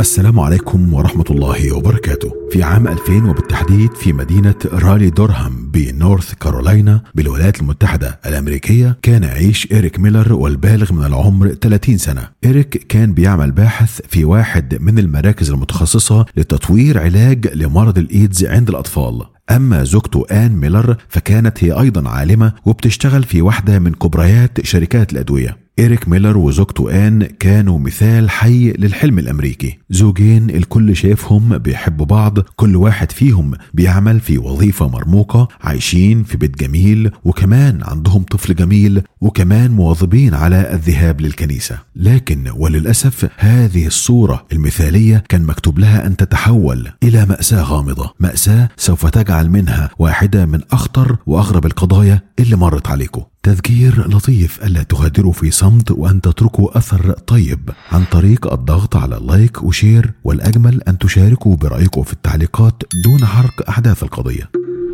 السلام عليكم ورحمة الله وبركاته. في عام 2000 وبالتحديد في مدينة رالي دورهام بنورث كارولاينا بالولايات المتحدة الأمريكية كان يعيش إريك ميلر والبالغ من العمر 30 سنة. إريك كان بيعمل باحث في واحد من المراكز المتخصصة لتطوير علاج لمرض الإيدز عند الأطفال. أما زوجته آن ميلر فكانت هي أيضا عالمة وبتشتغل في واحدة من كبريات شركات الأدوية. إريك ميلر وزوجته آن كانوا مثال حي للحلم الأمريكي، زوجين الكل شايفهم بيحبوا بعض، كل واحد فيهم بيعمل في وظيفة مرموقة، عايشين في بيت جميل وكمان عندهم طفل جميل وكمان مواظبين على الذهاب للكنيسة. لكن وللأسف هذه الصورة المثالية كان مكتوب لها أن تتحول إلى مأساة غامضة، مأساة سوف تجعل منها واحدة من أخطر وأغرب القضايا اللي مرت عليكم. تذكير لطيف ألا تغادروا في صمت وأن تتركوا أثر طيب عن طريق الضغط على اللايك وشير، والأجمل أن تشاركوا برأيكم في التعليقات دون حرق أحداث القضية.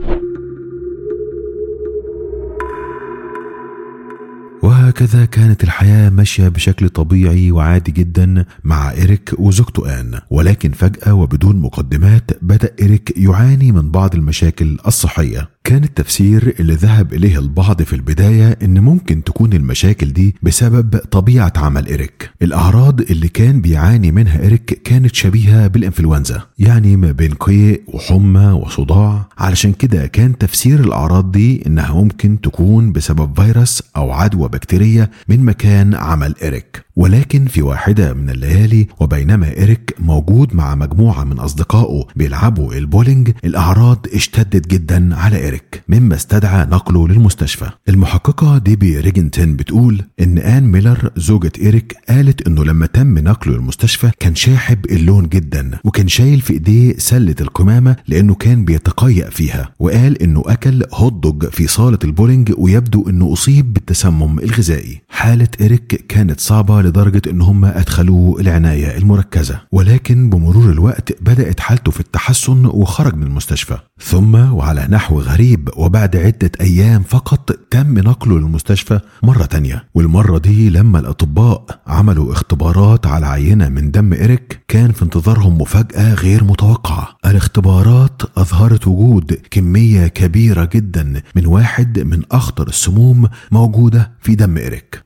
وهكذا كانت الحياة ماشية بشكل طبيعي وعادي جدا مع إريك وزوجته آن، ولكن فجأة وبدون مقدمات بدأ إريك يعاني من بعض المشاكل الصحية. كان التفسير اللي ذهب إليه البعض في البداية إن ممكن تكون المشاكل دي بسبب طبيعة عمل إريك. الأعراض اللي كان بيعاني منها إريك كانت شبيهة بالإنفلونزا، يعني ما بين قيء وحمى وصداع. علشان كده كان تفسير الأعراض دي إنها ممكن تكون بسبب فيروس أو عدوى بكتيرية من مكان عمل إريك. ولكن في واحدة من الليالي وبينما إريك موجود مع مجموعة من أصدقائه بيلعبوا البولينج، الأعراض اشتدت جدا على إريك مما استدعى نقله للمستشفى. المحققة ديبي ريجنتن بتقول إن آن ميلر زوجة إريك قالت إنه لما تم نقله للمستشفى كان شاحب اللون جدا وكان شايل في إيديه سلة القمامة لأنه كان بيتقيأ فيها، وقال إنه أكل هوت دوج في صالة البولينج ويبدو إنه أصيب بالتسمم الغذائي. حالة إريك كانت صعبة لدرجة إن هم أدخلوه العناية المركزة، ولكن بمرور الوقت بدأت حالته في التحسن وخرج من المستشفى. ثم وعلى نحو غريب وبعد عدة أيام فقط تم نقله للمستشفى مرة تانية، والمرة دي لما الأطباء عملوا اختبارات على عينة من دم إريك كان في انتظارهم مفاجأة غير متوقعة. الاختبارات أظهرت وجود كمية كبيرة جدا من واحد من أخطر السموم موجودة في دم إريك.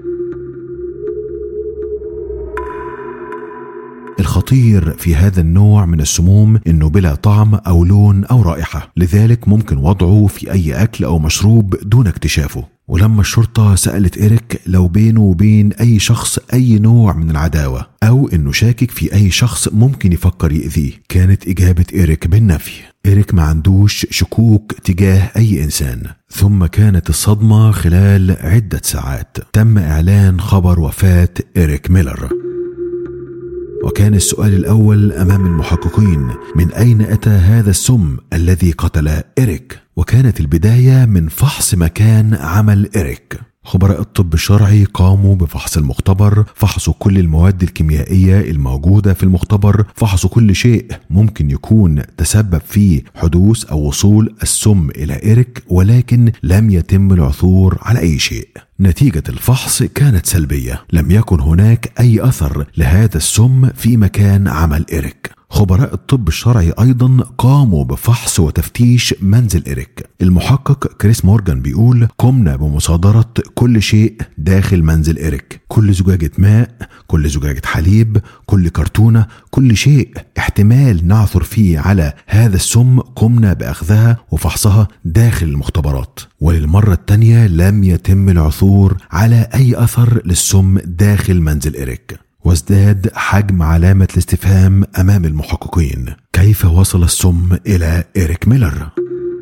الخطير في هذا النوع من السموم انه بلا طعم او لون او رائحة، لذلك ممكن وضعه في اي اكل او مشروب دون اكتشافه. ولما الشرطة سألت إريك لو بينه وبين أي شخص أي نوع من العداوة أو إنه شاكك في أي شخص ممكن يفكر يأذيه، كانت إجابة إريك بالنفي. إريك ما عندوش شكوك تجاه أي إنسان. ثم كانت الصدمة خلال عدة ساعات تم إعلان خبر وفاة إريك ميلر. وكان السؤال الأول أمام المحققين: من أين أتى هذا السم الذي قتل إريك؟ وكانت البداية من فحص مكان عمل إريك. خبراء الطب الشرعي قاموا بفحص المختبر، فحصوا كل المواد الكيميائية الموجودة في المختبر، فحصوا كل شيء ممكن يكون تسبب في حدوث أو وصول السم إلى إريك، ولكن لم يتم العثور على أي شيء. نتيجة الفحص كانت سلبية، لم يكن هناك أي أثر لهذا السم في مكان عمل إريك. خبراء الطب الشرعي أيضا قاموا بفحص وتفتيش منزل إريك. المحقق كريس مورغان بيقول: قمنا بمصادرة كل شيء داخل منزل إريك، كل زجاجة ماء، كل زجاجة حليب، كل كرتونة، كل شيء احتمال نعثر فيه على هذا السم قمنا بأخذها وفحصها داخل المختبرات. وللمرة الثانية لم يتم العثور على أي أثر للسم داخل منزل إريك. وازداد حجم علامة الاستفهام أمام المحققين: كيف وصل السم إلى إريك ميلر؟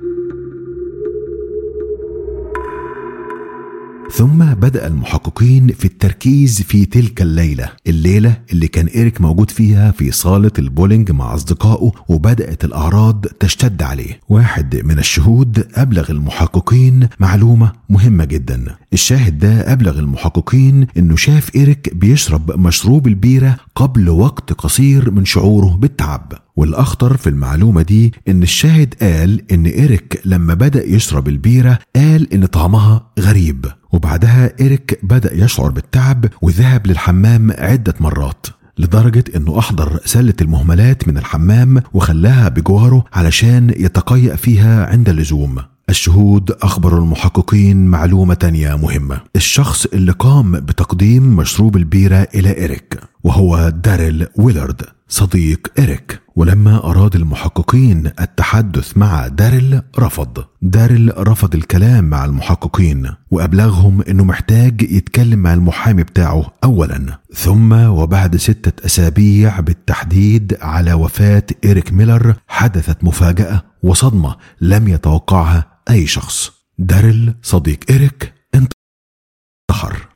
ثم بدأ المحققين في التركيز في تلك الليلة اللي كان إريك موجود فيها في صالة البولينج مع أصدقائه، وبدأت الأعراض تشتد عليه. واحد من الشهود أبلغ المحققين معلومة مهمة جدا. الشاهد ده أبلغ المحققين إنه شاف إريك بيشرب مشروب البيرة قبل وقت قصير من شعوره بالتعب. والأخطر في المعلومة دي إن الشاهد قال إن إريك لما بدأ يشرب البيرة قال إن طعمها غريب، وبعدها إريك بدأ يشعر بالتعب وذهب للحمام عدة مرات. لدرجة انه احضر سلة المهملات من الحمام وخلاها بجواره علشان يتقيأ فيها عند اللزوم. الشهود أخبروا المحققين معلومة تانية مهمة: الشخص اللي قام بتقديم مشروب البيرة إلى إريك وهو داريل ويلارد صديق إريك. ولما أراد المحققين التحدث مع داريل رفض الكلام مع المحققين، وأبلغهم أنه محتاج يتكلم مع المحامي بتاعه أولا، ثم وبعد 6 أسابيع بالتحديد على وفاة إريك ميلر حدثت مفاجأة وصدمة لم يتوقعها أي شخص. داريل صديق إريك انتحر.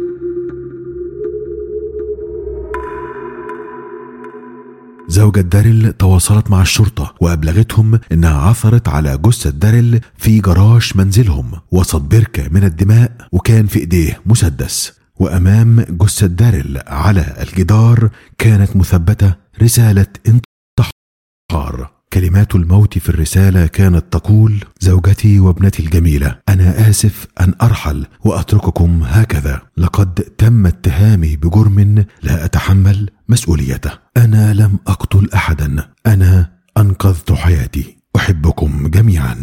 زوجة داريل تواصلت مع الشرطة وأبلغتهم إنها عثرت على جثة داريل في جراج منزلهم وسط بركة من الدماء، وكان في إيديه مسدس، وأمام جثة داريل على الجدار كانت مثبتة رسالة انتحار. كلمات الموت في الرسالة كانت تقول: زوجتي وابنتي الجميلة، أنا آسف أن أرحل وأترككم هكذا. لقد تم اتهامي بجرم لا أتحمل مسؤوليته. أنا لم أقتل أحدا، أنا أنقذت حياتي. أحبكم جميعا.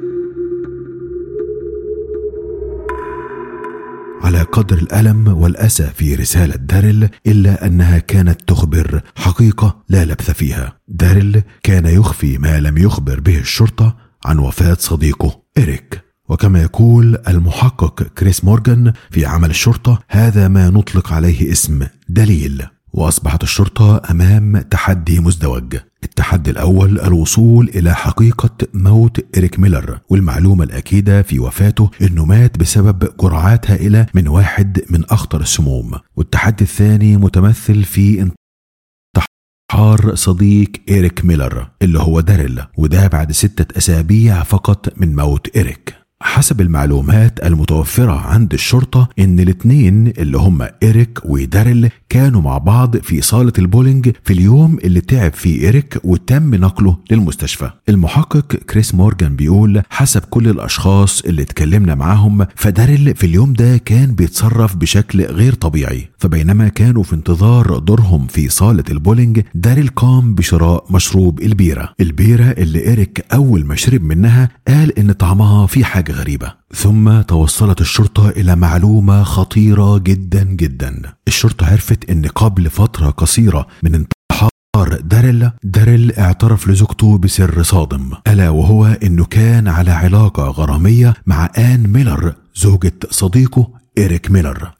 على قدر الألم والأسى في رسالة داريل إلا أنها كانت تخبر حقيقة لا لبث فيها. داريل كان يخفي ما لم يخبر به الشرطة عن وفاة صديقه إريك، وكما يقول المحقق كريس مورغان في عمل الشرطة: هذا ما نطلق عليه اسم دليل. وأصبحت الشرطة أمام تحدي مزدوج. التحدي الأول الوصول إلى حقيقة موت إريك ميلر، والمعلومة الأكيدة في وفاته أنه مات بسبب جرعات هائلة من واحد من أخطر السموم. والتحدي الثاني متمثل في انتحار صديق إريك ميلر اللي هو داريل، وده بعد 6 أسابيع فقط من موت إريك. حسب المعلومات المتوفرة عند الشرطة ان الاثنين اللي هم إريك وداريل كانوا مع بعض في صالة البولينج في اليوم اللي تعب فيه إريك وتم نقله للمستشفى. المحقق كريس مورغان بيقول: حسب كل الأشخاص اللي اتكلمنا معاهم، فداريل في اليوم ده كان بيتصرف بشكل غير طبيعي. فبينما كانوا في انتظار دورهم في صالة البولينج، داريل قام بشراء مشروب البيرة اللي إريك أول ما شرب منها قال إن طعمها في حاجة غريبة. ثم توصلت الشرطة إلى معلومة خطيرة جدا جدا. الشرطة عرفت إن قبل فترة قصيرة من انتحار داريل اعترف لزوجته بسر صادم، ألا وهو إنه كان على علاقة غرامية مع آن ميلر زوجة صديقه إريك ميلر.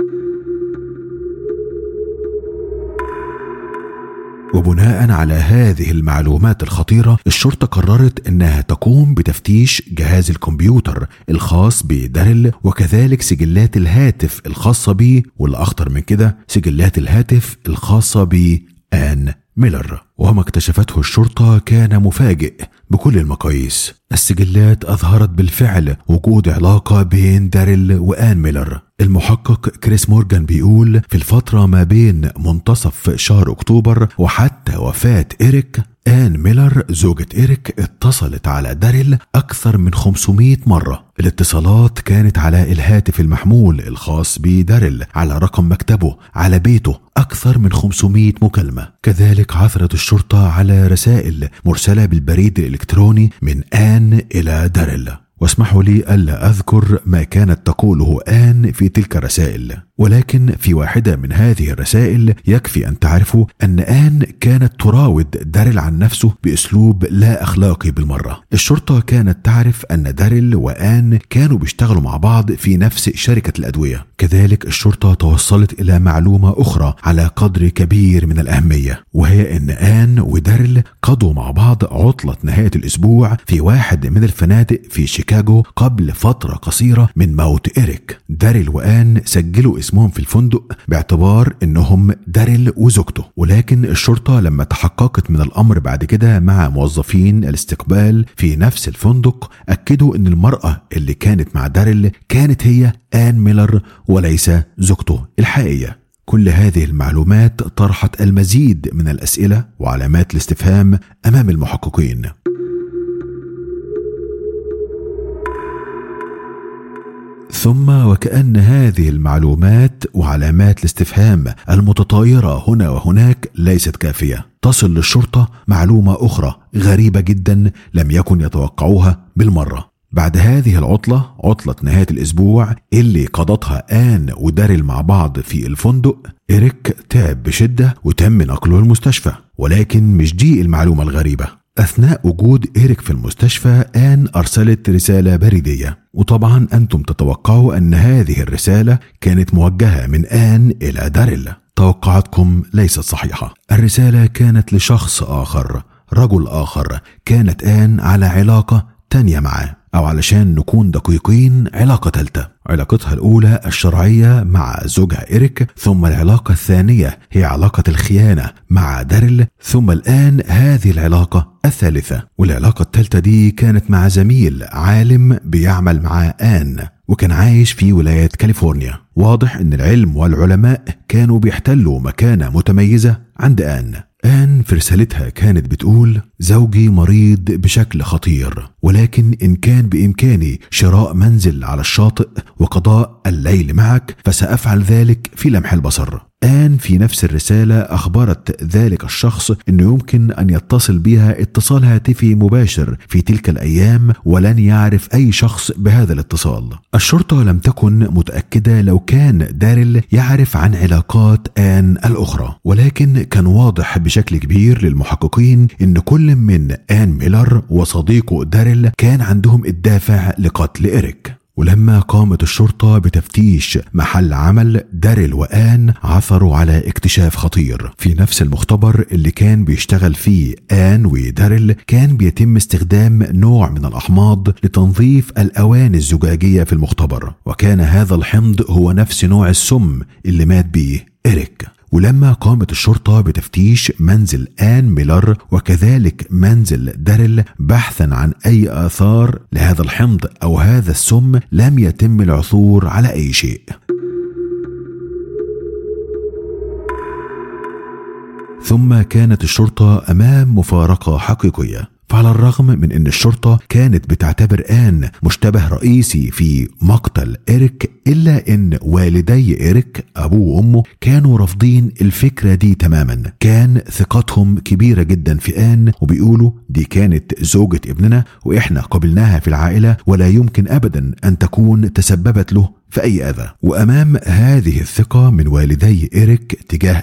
وبناء على هذه المعلومات الخطيرة، الشرطة قررت انها تقوم بتفتيش جهاز الكمبيوتر الخاص بداريل وكذلك سجلات الهاتف الخاصة به، والأخطر من كده سجلات الهاتف الخاصة بآن ميلر. وما اكتشفته الشرطة كان مفاجئ بكل المقاييس. السجلات أظهرت بالفعل وجود علاقة بين داريل وآن ميلر. المحقق كريس مورغان بيقول: في الفترة ما بين منتصف شهر أكتوبر وحتى وفاة إريك، آن ميلر زوجة إريك اتصلت على داريل أكثر من 500 مرة. الاتصالات كانت على الهاتف المحمول الخاص بداريل، على رقم مكتبه، على بيته، أكثر من 500 مكالمة. كذلك عثرت الشرطة على رسائل مرسلة بالبريد الإلكتروني من آن إلى داريل. واسمحوا لي ألا أذكر ما كانت تقوله آن في تلك الرسائل، ولكن في واحدة من هذه الرسائل يكفي أن تعرفوا أن آن كانت تراود داريل عن نفسه بأسلوب لا أخلاقي بالمرة. الشرطة كانت تعرف أن داريل وآن كانوا بيشتغلوا مع بعض في نفس شركة الأدوية. كذلك الشرطة توصلت إلى معلومة أخرى على قدر كبير من الأهمية، وهي أن آن وداريل قضوا مع بعض عطلة نهاية الأسبوع في واحد من الفنادق في شيكاغو قبل فترة قصيرة من موت إريك. داريل وآن سجلوا اسمهم في الفندق باعتبار انهم داريل وزوجته، ولكن الشرطة لما تحققت من الامر بعد كده مع موظفين الاستقبال في نفس الفندق اكدوا ان المرأة اللي كانت مع داريل كانت هي آن ميلر وليس زوجته الحقيقية. كل هذه المعلومات طرحت المزيد من الأسئلة وعلامات الاستفهام امام ثم وكأن هذه المعلومات وعلامات الاستفهام المتطايرة هنا وهناك ليست كافية، تصل للشرطة معلومة أخرى غريبة جدا لم يكن يتوقعوها بالمرة. بعد هذه العطلة، عطلة نهاية الأسبوع اللي قضتها آن وداريل مع بعض في الفندق، إريك تعب بشدة وتم نقله المستشفى. ولكن مش دي المعلومة الغريبة. أثناء وجود إريك في المستشفى، آن أرسلت رسالة بريدية، وطبعا أنتم تتوقعوا أن هذه الرسالة كانت موجهة من آن إلى داريل. توقعاتكم ليست صحيحة. الرسالة كانت لشخص آخر، رجل آخر، كانت آن على علاقة تانية معاه، أو علشان نكون دقيقين علاقة ثالثة. علاقتها الأولى الشرعية مع زوجها إريك، ثم العلاقة الثانية هي علاقة الخيانة مع داريل، ثم الآن هذه العلاقة الثالثة. والعلاقة الثالثة دي كانت مع زميل عالم بيعمل مع آن، وكان عايش في ولاية كاليفورنيا. واضح أن العلم والعلماء كانوا بيحتلوا مكانة متميزة عند آن. آن في رسالتها كانت بتقول: زوجي مريض بشكل خطير، ولكن إن كان بإمكاني شراء منزل على الشاطئ وقضاء الليل معك فسأفعل ذلك في لمح البصر. آن في نفس الرسالة أخبرت ذلك الشخص أنه يمكن أن يتصل بها اتصال هاتفي مباشر في تلك الأيام، ولن يعرف أي شخص بهذا الاتصال. الشرطة لم تكن متأكدة لو كان داريل يعرف عن علاقات آن الأخرى، ولكن كان واضح بشكل كبير للمحققين أن كل من آن ميلر وصديقه داريل كان عندهم الدافع لقتل إريك. ولما قامت الشرطة بتفتيش محل عمل داريل وآن، عثروا على اكتشاف خطير. في نفس المختبر اللي كان بيشتغل فيه آن وداريل، كان بيتم استخدام نوع من الأحماض لتنظيف الأواني الزجاجية في المختبر، وكان هذا الحمض هو نفس نوع السم اللي مات بيه إريك. ولما قامت الشرطة بتفتيش منزل آن ميلر وكذلك منزل داريل بحثا عن أي آثار لهذا الحمض أو هذا السم، لم يتم العثور على أي شيء. ثم كانت الشرطة أمام مفارقة حقيقية. فعلى الرغم من أن الشرطة كانت بتعتبر آن مشتبه رئيسي في مقتل إريك، إلا أن والدي إريك أبوه وأمه كانوا رافضين الفكرة دي تماما. كان ثقتهم كبيرة جدا في آن، وبيقولوا دي كانت زوجة ابننا وإحنا قبلناها في العائلة، ولا يمكن أبدا أن تكون تسببت له في أي أذى. وأمام هذه الثقة من والدي إريك تجاه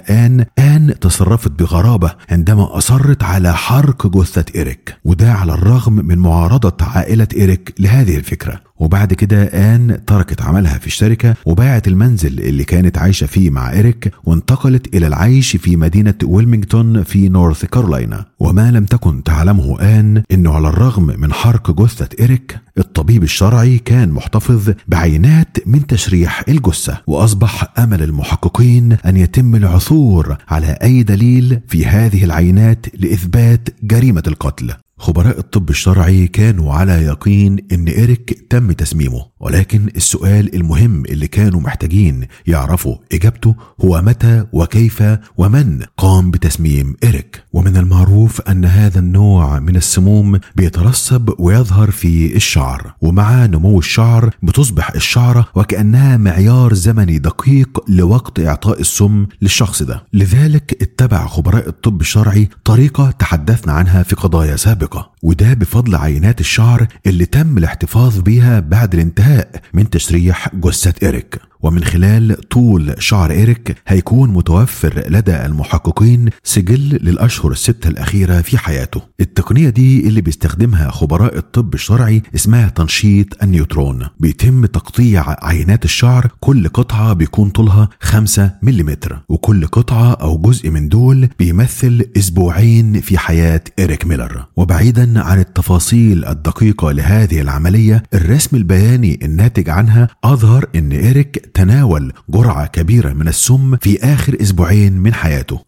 آن تصرفت بغرابة عندما أصرت على حرق جثة إريك، وده على الرغم من معارضة عائلة إريك لهذه الفكرة. وبعد كده آن تركت عملها في الشركة وباعت المنزل اللي كانت عايشة فيه مع إريك، وانتقلت إلى العيش في مدينة ويلمينغتون في نورث كارولاينا. وما لم تكن تعلمه آن إنه على الرغم من حرق جثة إريك، الطبيب الشرعي كان محتفظ بعينات من تشريح الجثة، وأصبح أمل المحققين أن يتم العثور على أي دليل في هذه العينات لإثبات جريمة القتل. خبراء الطب الشرعي كانوا على يقين ان إريك تم تسميمه، ولكن السؤال المهم اللي كانوا محتاجين يعرفوا اجابته هو متى وكيف ومن قام بتسميم إريك. ومن المعروف ان هذا النوع من السموم بيترسب ويظهر في الشعر، ومع نمو الشعر بتصبح الشعرة وكأنها معيار زمني دقيق لوقت اعطاء السم للشخص ده. لذلك اتبع خبراء الطب الشرعي طريقة تحدثنا عنها في قضايا سابقة، وده بفضل عينات الشعر اللي تم الاحتفاظ بيها بعد الانتهاء من تشريح جثة إريك. ومن خلال طول شعر إريك هيكون متوفر لدى المحققين سجل للأشهر الستة الأخيرة في حياته. التقنية دي اللي بيستخدمها خبراء الطب الشرعي اسمها تنشيط النيوترون. بيتم تقطيع عينات الشعر، كل قطعة بيكون طولها 5 ملم، وكل قطعة أو جزء من دول بيمثل أسبوعين في حياة إريك ميلر. وبعيدا عن التفاصيل الدقيقة لهذه العملية، الرسم البياني الناتج عنها أظهر أن إريك تناول جرعة كبيرة من السم في آخر أسبوعين من حياته،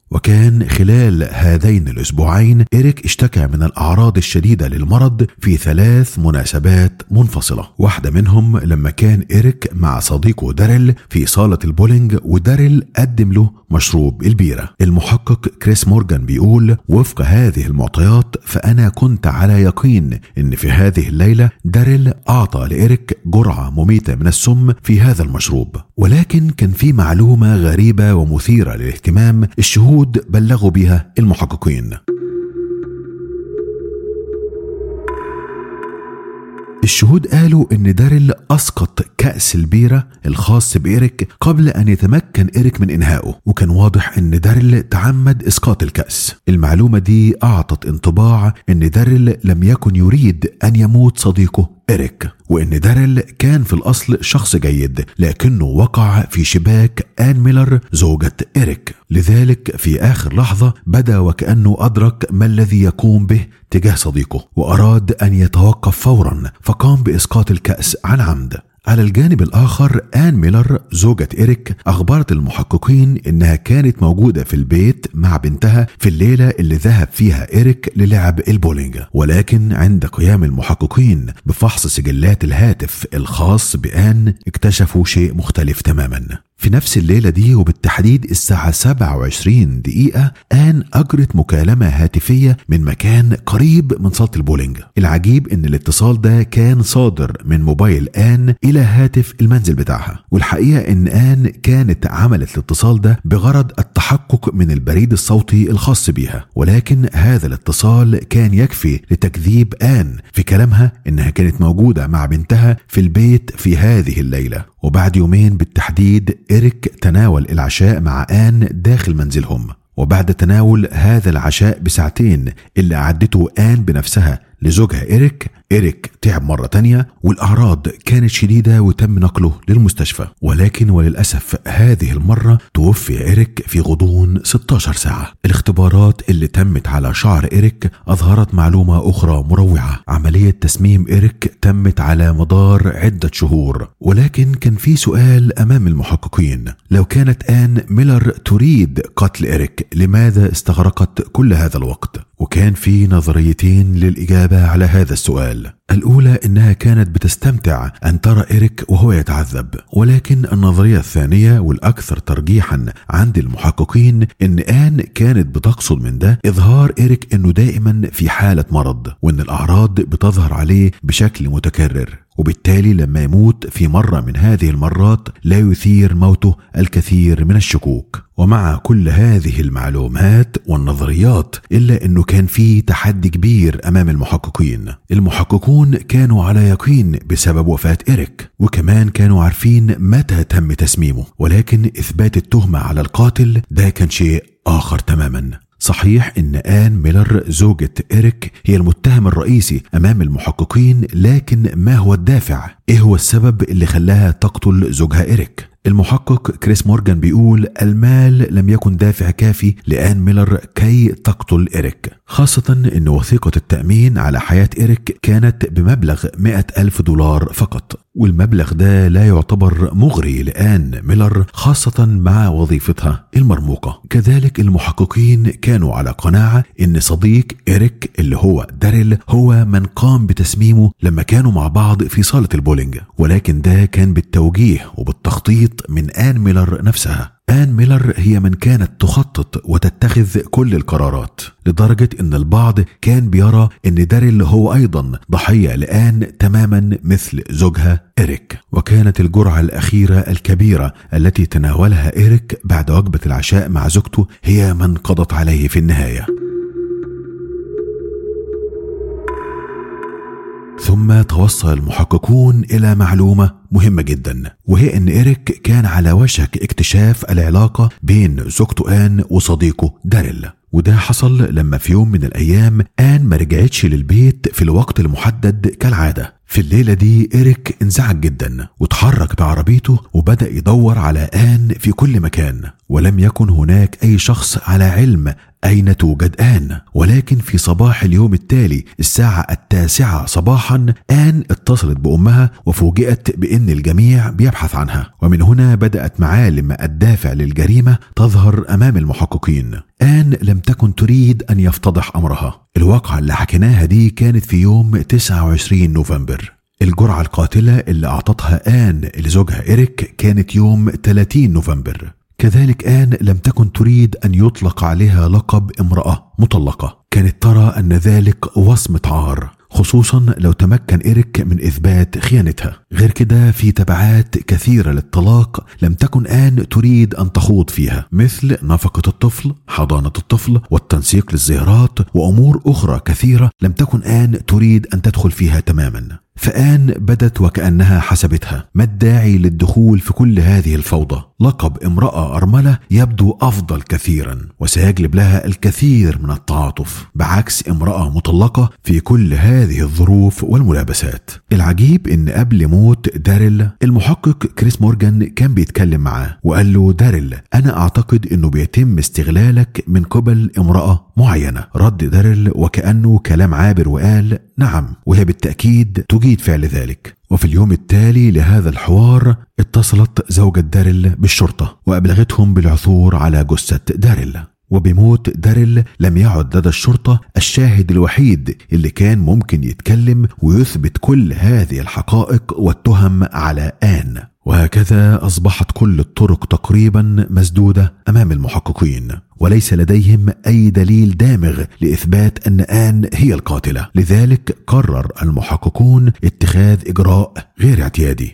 وكان خلال هذين الأسبوعين إريك اشتكى من الأعراض الشديدة للمرض في 3 مناسبات منفصلة. واحدة منهم لما كان إريك مع صديقه داريل في صالة البولينج، وداريل قدم له مشروب البيرة. المحقق كريس مورغان بيقول: وفق هذه المعطيات فأنا كنت على يقين إن في هذه الليلة داريل أعطى لإريك جرعة مميتة من السم في هذا المشروب. ولكن كان في معلومة غريبة ومثيرة للاهتمام الشهود بلغوا بها المحققين. الشهود قالوا ان داريل اسقط كأس البيرة الخاص بإريك قبل ان يتمكن إريك من انهائه، وكان واضح ان داريل تعمد اسقاط الكأس. المعلومة دي اعطت انطباع ان داريل لم يكن يريد ان يموت صديقه إريك، وإن داريل كان في الأصل شخص جيد، لكنه وقع في شباك آن ميلر زوجة إريك. لذلك في آخر لحظة بدا وكأنه أدرك ما الذي يقوم به تجاه صديقه، وأراد أن يتوقف فورا، فقام بإسقاط الكأس عن عمد. على الجانب الآخر آن ميلر زوجة إريك أخبرت المحققين إنها كانت موجودة في البيت مع بنتها في الليلة اللي ذهب فيها إريك للعب البولينج، ولكن عند قيام المحققين بفحص سجلات الهاتف الخاص بآن اكتشفوا شيء مختلف تماما. في نفس الليلة دي وبالتحديد الساعة 27 دقيقة آن أجرت مكالمة هاتفية من مكان قريب من صالة البولينج. العجيب إن الاتصال ده كان صادر من موبايل آن إلى هاتف المنزل بتاعها، والحقيقة إن آن كانت عملت الاتصال ده بغرض التحقق من البريد الصوتي الخاص بيها، ولكن هذا الاتصال كان يكفي لتكذيب آن في كلامها إنها كانت موجودة مع بنتها في البيت في هذه الليلة. وبعد يومين بالتحديد إريك تناول العشاء مع آن داخل منزلهم، وبعد تناول هذا العشاء بساعتين اللي أعدته آن بنفسها لزوجها إريك تعب مرة تانية والأعراض كانت شديدة وتم نقله للمستشفى، ولكن وللأسف هذه المرة توفي إريك في غضون 16 ساعة. الاختبارات اللي تمت على شعر إريك أظهرت معلومة أخرى مروعة. عملية تسميم إريك تمت على مدار عدة شهور، ولكن كان في سؤال أمام المحققين: لو كانت آن ميلر تريد قتل إريك لماذا استغرقت كل هذا الوقت؟ وكان في نظريتين للإجابة على هذا السؤال. الأولى إنها كانت بتستمتع أن ترى إريك وهو يتعذب، ولكن النظرية الثانية والأكثر ترجيحا عند المحققين إن آن كانت بتقصد من ده إظهار إريك إنه دائما في حالة مرض، وإن الأعراض بتظهر عليه بشكل متكرر، وبالتالي لما يموت في مرة من هذه المرات لا يثير موته الكثير من الشكوك. ومع كل هذه المعلومات والنظريات إلا أنه كان في تحدي كبير أمام المحققون كانوا على يقين بسبب وفاة إريك، وكمان كانوا عارفين متى تم تسميمه، ولكن إثبات التهمة على القاتل ده كان شيء آخر تماما. صحيح إن آن ميلر زوجة إريك هي المتهم الرئيسي أمام المحققين، لكن ما هو الدافع؟ إيه هو السبب اللي خلاها تقتل زوجها إريك؟ المحقق كريس مورغان بيقول: المال لم يكن دافع كافي لآن ميلر كي تقتل إريك، خاصة أن وثيقة التأمين على حياة إريك كانت بمبلغ $100,000 فقط، والمبلغ ده لا يعتبر مغري لآن ميلر خاصة مع وظيفتها المرموقة. كذلك المحققين كانوا على قناعة أن صديق إريك اللي هو داريل هو من قام بتسميمه لما كانوا مع بعض في صالة البولينج، ولكن ده كان بالتوجيه وبالتخطيط من آن ميلر نفسها. آن ميلر هي من كانت تخطط وتتخذ كل القرارات، لدرجة ان البعض كان بيرى ان داريل هو ايضا ضحية لآن تماما مثل زوجها إريك. وكانت الجرعة الأخيرة الكبيرة التي تناولها إريك بعد وجبة العشاء مع زوجته هي من قضت عليه في النهاية. ثم توصل المحققون إلى معلومة مهمة جدا، وهي أن إريك كان على وشك اكتشاف العلاقة بين زوجته آن وصديقه داريل، وده حصل لما في يوم من الأيام آن ما رجعتش للبيت في الوقت المحدد كالعادة. في الليلة دي إريك انزعج جدا وتحرك بعربيته وبدأ يدور على آن في كل مكان، ولم يكن هناك أي شخص على علم أين توجد آن. ولكن في صباح اليوم التالي الساعة 9 صباحا آن اتصلت بأمها وفوجئت بأن الجميع بيبحث عنها، ومن هنا بدأت معالم الدافع للجريمة تظهر أمام المحققين. آن لم تكن تريد أن يفتضح أمرها. الواقعة اللي حكيناها دي كانت في يوم 29 نوفمبر. الجرعة القاتلة اللي أعطتها آن لزوجها إيريك كانت يوم 30 نوفمبر. كذلك آن لم تكن تريد أن يطلق عليها لقب امرأة مطلقة، كانت ترى أن ذلك وصمة عار، خصوصا لو تمكن إيريك من إثبات خيانتها. غير كده في تبعات كثيرة للطلاق لم تكن آن تريد أن تخوض فيها، مثل نفقة الطفل، حضانة الطفل، والتنسيق للزيارات، وأمور أخرى كثيرة لم تكن آن تريد أن تدخل فيها تماما. فآن بدت وكأنها حسبتها ما الداعي للدخول في كل هذه الفوضى. لقب امرأة أرملة يبدو أفضل كثيرا وسيجلب لها الكثير من التعاطف، بعكس امرأة مطلقة في كل هذه الظروف والملابسات. العجيب إن قبل موت داريل المحقق كريس مورجان كان بيتكلم معاه وقال له: داريل، أنا أعتقد إنه بيتم استغلالك من قبل امرأة معينة. رد داريل وكأنه كلام عابر وقال: نعم، وهي بالتأكيد تجيد فعل ذلك. وفي اليوم التالي لهذا الحوار اتصلت زوجة داريل بالشرطة وأبلغتهم بالعثور على جثة داريل. وبموت داريل لم يعد لدى الشرطة الشاهد الوحيد اللي كان ممكن يتكلم ويثبت كل هذه الحقائق والتهم على آن. وهكذا أصبحت كل الطرق تقريبا مسدودة أمام المحققين، وليس لديهم أي دليل دامغ لإثبات أن آن هي القاتلة. لذلك قرر المحققون اتخاذ إجراء غير اعتيادي.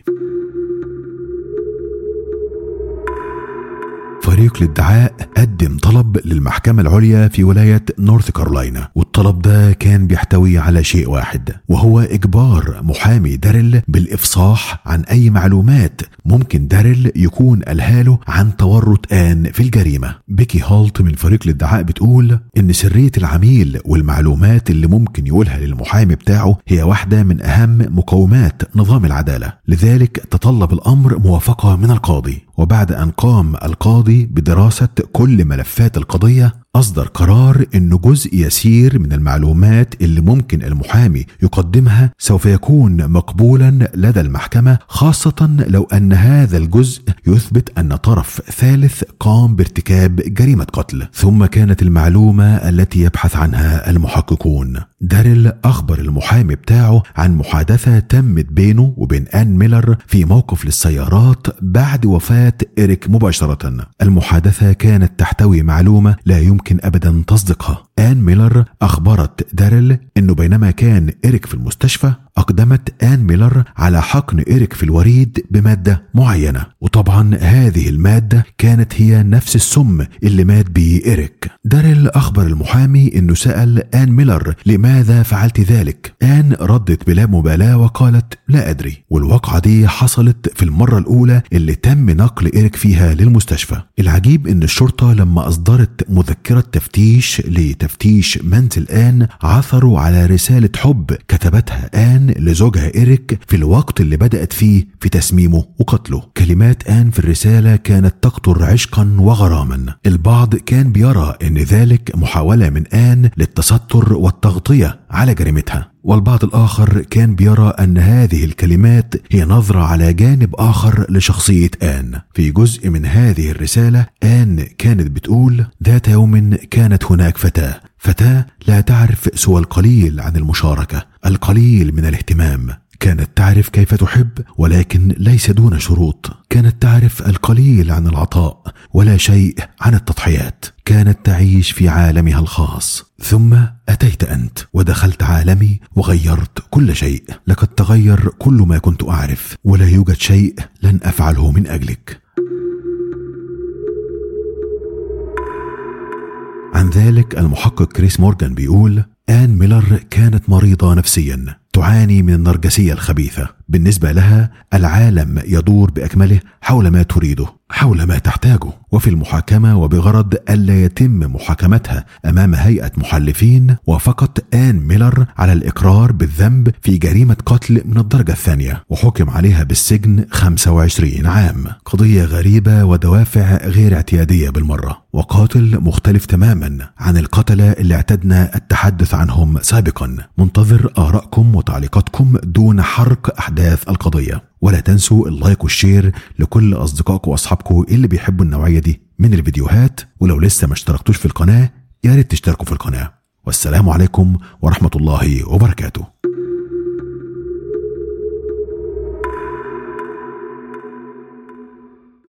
فريق الادعاء قدم طلب للمحكمة العليا في ولاية نورث كارولاينا، والطلب ده كان بيحتوي على شيء واحد، وهو إجبار محامي داريل بالإفصاح عن أي معلومات ممكن داريل يكون قالها له عن تورط آن في الجريمة. بيكي هولت من فريق الادعاء بتقول إن سرية العميل والمعلومات اللي ممكن يقولها للمحامي بتاعه هي واحدة من أهم مقومات نظام العدالة، لذلك تطلب الأمر موافقة من القاضي. وبعد أن قام القاضي بدراسة كل ملفات القضية أصدر قرار إنه جزء يسير من المعلومات اللي ممكن المحامي يقدمها سوف يكون مقبولا لدى المحكمة، خاصة لو أن هذا الجزء يثبت أن طرف ثالث قام بارتكاب جريمة قتل. ثم كانت المعلومة التي يبحث عنها المحققون. داريل أخبر المحامي بتاعه عن محادثة تمت بينه وبين آن ميلر في موقف للسيارات بعد وفاة إيريك مباشرة. المحادثة كانت تحتوي معلومة لا يمكن أبدا تصديقها. آن ميلر أخبرت داريل أنه بينما كان إيريك في المستشفى أقدمت آن ميلر على حقن إيريك في الوريد بمادة معينة، وطبعا هذه المادة كانت هي نفس السم اللي مات به إيريك. داريل أخبر المحامي أنه سأل آن ميلر لماذا فعلت ذلك. آن ردت بلا مبالاة وقالت: لا أدري. والواقعة دي حصلت في المرة الأولى اللي تم نقل إيريك فيها للمستشفى. العجيب أن الشرطة لما أصدرت مذكرة تفتيش لتفتيش منزل آن عثروا على رسالة حب كتبتها آن لزوجها إيريك في الوقت اللي بدأت فيه في تسميمه وقتله. كلمات آن في الرسالة كانت تقطر عشقا وغراما. البعض كان بيرى أن ذلك محاولة من آن للتستر والتغطية على جريمتها، والبعض الآخر كان بيرى أن هذه الكلمات هي نظرة على جانب آخر لشخصية آن. في جزء من هذه الرسالة آن كانت بتقول: ذات يوم كانت هناك فتاة لا تعرف سوى القليل عن المشاركة، القليل من الاهتمام. كانت تعرف كيف تحب ولكن ليس دون شروط. كانت تعرف القليل عن العطاء ولا شيء عن التضحيات. كانت تعيش في عالمها الخاص. ثم أتيت أنت ودخلت عالمي وغيرت كل شيء. لقد تغير كل ما كنت أعرف ولا يوجد شيء لن أفعله من أجلك. عن ذلك المحقق كريس مورجان بيقول: آن ميلر كانت مريضة نفسيا، تعاني من النرجسية الخبيثة، بالنسبة لها العالم يدور بأكمله حول ما تريده، حول ما تحتاجه، وفي المحاكمة وبغرض ألا يتم محاكمتها أمام هيئة محلفين، وفقط آن ميلر على الإقرار بالذنب في جريمة قتل من الدرجة الثانية، وحكم عليها بالسجن 25 عام. قضية غريبة ودوافع غير اعتيادية بالمرة، وقاتل مختلف تماما عن القتلة اللي اعتدنا التحدث عنهم سابقا. منتظر آرائكم وتعليقاتكم دون حرق أحداث القضية، ولا تنسوا اللايك والشير لكل أصدقائكم وأصحابكم اللي بيحبوا النوعية دي من الفيديوهات، ولو لسه ما اشتركتوش في القناة يا ريت تشتركوا في القناة. والسلام عليكم ورحمة الله وبركاته.